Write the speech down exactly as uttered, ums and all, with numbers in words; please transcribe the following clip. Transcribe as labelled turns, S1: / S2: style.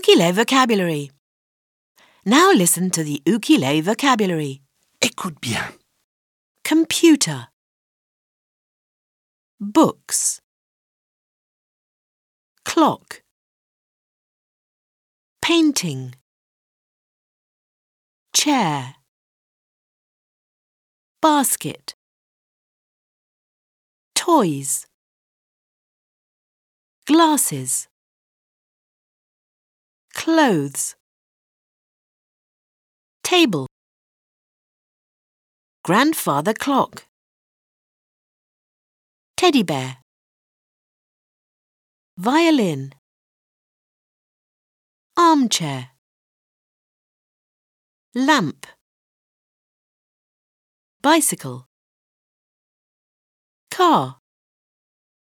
S1: Ukile vocabulary. Now listen to the Ukile vocabulary.
S2: Écoute bien.
S1: Computer, books, clock, painting, chair, basket, toys, glasses, clothes, table, grandfather clock, teddy bear, violin, armchair, lamp, bicycle, car.